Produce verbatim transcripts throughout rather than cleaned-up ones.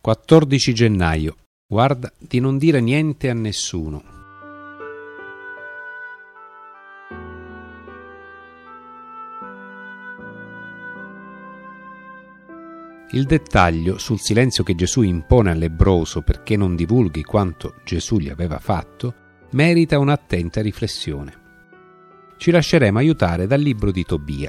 quattordici gennaio. Guarda di non dire niente a nessuno. Il dettaglio sul silenzio che Gesù impone al lebbroso perché non divulghi quanto Gesù gli aveva fatto merita un'attenta riflessione. Ci lasceremo aiutare dal libro di Tobia.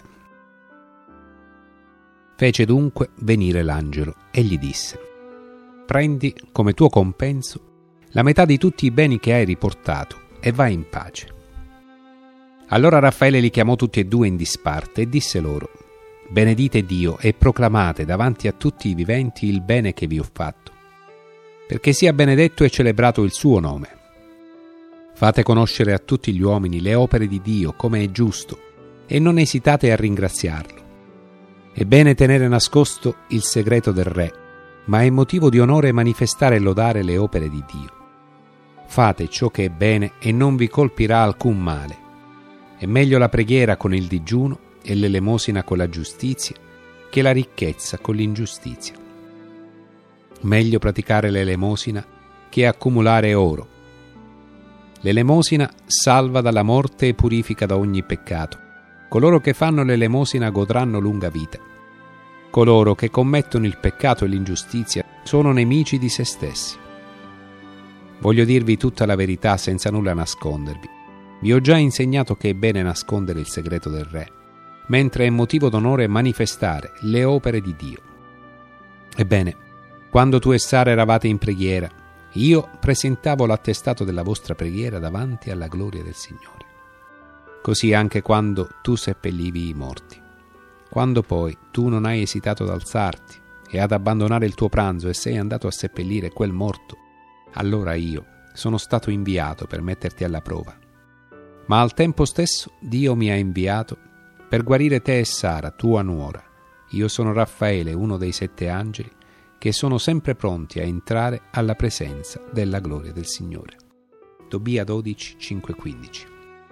Fece dunque venire l'angelo e gli disse: prendi come tuo compenso la metà di tutti i beni che hai riportato e vai in pace. Allora Raffaele li chiamò tutti e due in disparte e disse loro: benedite Dio e proclamate davanti a tutti i viventi il bene che vi ho fatto, perché sia benedetto e celebrato il suo nome. Fate conoscere a tutti gli uomini le opere di Dio come è giusto e non esitate a ringraziarlo. È bene tenere nascosto il segreto del Re, ma è motivo di onore manifestare e lodare le opere di Dio. Fate ciò che è bene e non vi colpirà alcun male. È meglio la preghiera con il digiuno e l'elemosina con la giustizia che la ricchezza con l'ingiustizia. Meglio praticare l'elemosina che accumulare oro. L'elemosina salva dalla morte e purifica da ogni peccato. Coloro che fanno l'elemosina godranno lunga vita. Coloro che commettono il peccato e l'ingiustizia sono nemici di se stessi. Voglio dirvi tutta la verità senza nulla nascondervi. Vi ho già insegnato che è bene nascondere il segreto del Re, mentre è motivo d'onore manifestare le opere di Dio. Ebbene, quando tu e Sara eravate in preghiera, io presentavo l'attestato della vostra preghiera davanti alla gloria del Signore. Così anche quando tu seppellivi i morti. Quando poi tu non hai esitato ad alzarti e ad abbandonare il tuo pranzo e sei andato a seppellire quel morto, allora io sono stato inviato per metterti alla prova. Ma al tempo stesso Dio mi ha inviato per guarire te e Sara, tua nuora. Io sono Raffaele, uno dei sette angeli, che sono sempre pronti a entrare alla presenza della gloria del Signore. Tobia dodici, cinque quindici.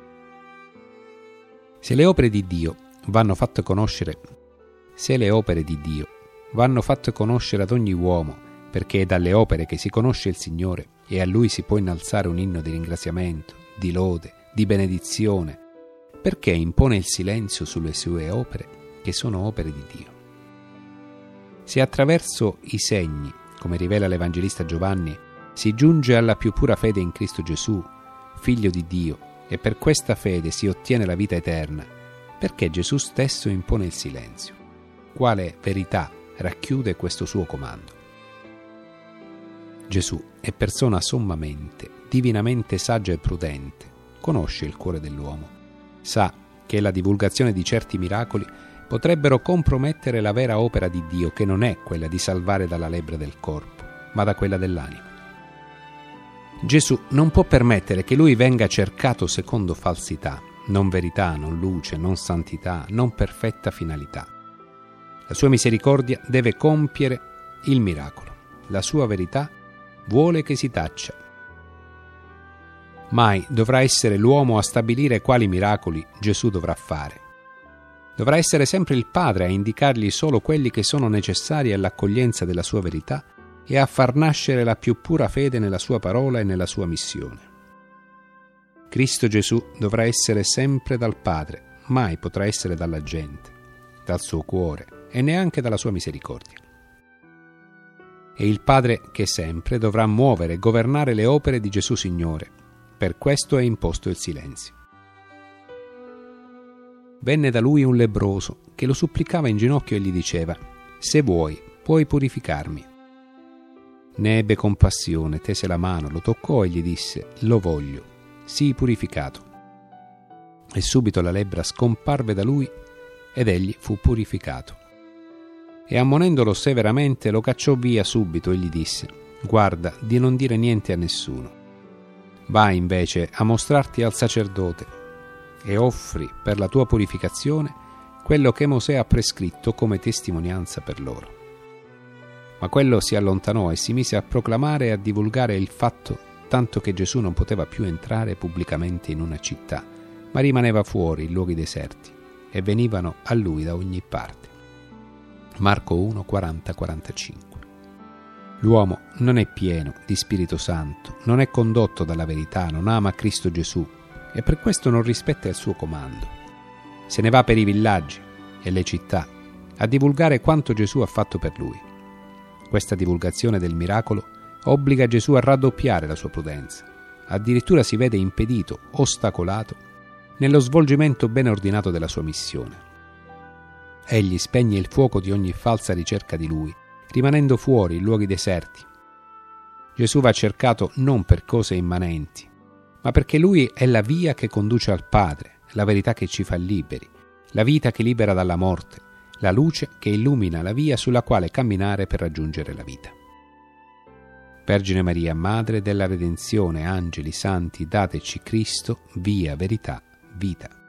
Se le opere di Dio vanno fatte conoscere, se le opere di Dio vanno fatte conoscere ad ogni uomo, perché è dalle opere che si conosce il Signore e a Lui si può innalzare un inno di ringraziamento, di lode, di benedizione, perché impone il silenzio sulle sue opere, che sono opere di Dio. Se attraverso i segni, come rivela l'Evangelista Giovanni, si giunge alla più pura fede in Cristo Gesù, Figlio di Dio, e per questa fede si ottiene la vita eterna, perché Gesù stesso impone il silenzio. Quale verità racchiude questo suo comando? Gesù è persona sommamente, divinamente saggia e prudente, conosce il cuore dell'uomo, sa che la divulgazione di certi miracoli potrebbero compromettere la vera opera di Dio, che non è quella di salvare dalla lebbra del corpo, ma da quella dell'anima. Gesù non può permettere che lui venga cercato secondo falsità, non verità, non luce, non santità, non perfetta finalità. La sua misericordia deve compiere il miracolo. La sua verità vuole che si taccia. Mai dovrà essere l'uomo a stabilire quali miracoli Gesù dovrà fare. Dovrà essere sempre il Padre a indicargli solo quelli che sono necessari all'accoglienza della sua verità e a far nascere la più pura fede nella sua parola e nella sua missione. Cristo Gesù dovrà essere sempre dal Padre, mai potrà essere dalla gente, dal suo cuore e neanche dalla sua misericordia. È il Padre che sempre dovrà muovere e governare le opere di Gesù Signore. Per questo è imposto il silenzio. Venne da lui un lebbroso che lo supplicava in ginocchio e gli diceva: se vuoi, puoi purificarmi. Ne ebbe compassione, tese la mano, lo toccò e gli disse: lo voglio, sii purificato. E subito la lebbra scomparve da lui ed egli fu purificato. E ammonendolo severamente lo cacciò via subito e gli disse: guarda di non dire niente a nessuno. Vai invece a mostrarti al sacerdote e offri per la tua purificazione quello che Mosè ha prescritto come testimonianza per loro. Ma quello si allontanò e si mise a proclamare e a divulgare il fatto, tanto che Gesù non poteva più entrare pubblicamente in una città, ma rimaneva fuori in luoghi deserti, e venivano a lui da ogni parte. Marco uno, quaranta quarantacinque. L'uomo non è pieno di Spirito Santo, non è condotto dalla verità, non ama Cristo Gesù e per questo non rispetta il suo comando. Se ne va per i villaggi e le città a divulgare quanto Gesù ha fatto per lui. Questa divulgazione del miracolo obbliga Gesù a raddoppiare la sua prudenza. Addirittura si vede impedito, ostacolato, nello svolgimento ben ordinato della sua missione. Egli spegne il fuoco di ogni falsa ricerca di lui, rimanendo fuori in luoghi deserti. Gesù va cercato non per cose immanenti, ma perché lui è la via che conduce al Padre, la verità che ci fa liberi, la vita che libera dalla morte, la luce che illumina la via sulla quale camminare per raggiungere la vita. Vergine Maria, Madre della Redenzione, angeli, santi, dateci Cristo, via, verità, vita.